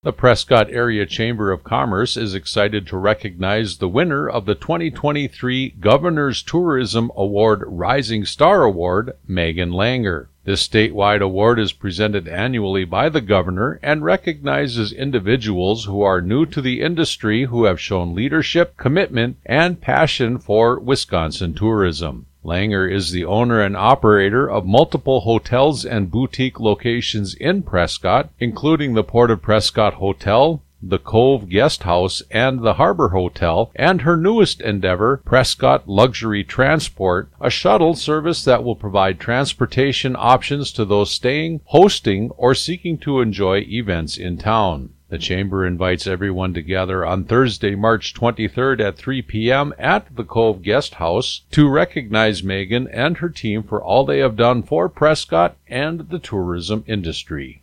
The Prescott Area Chamber of Commerce is excited to recognize the winner of the 2023 Governor's Tourism Award Rising Star Award, Megan Langer. This statewide award is presented annually by the governor and recognizes individuals who are new to the industry who have shown leadership, commitment, and passion for Wisconsin tourism. Langer is the owner and operator of multiple hotels and boutique locations in Prescott, including the Port of Prescott Hotel, the Cove Guest House, and the Harbor Hotel, and her newest endeavor, Prescott Luxury Transport, a shuttle service that will provide transportation options to those staying, hosting, or seeking to enjoy events in town. The Chamber invites everyone to gather on Thursday, March 23rd at 3 p.m. at the Cove Guest House to recognize Megan and her team for all they have done for Prescott and the tourism industry.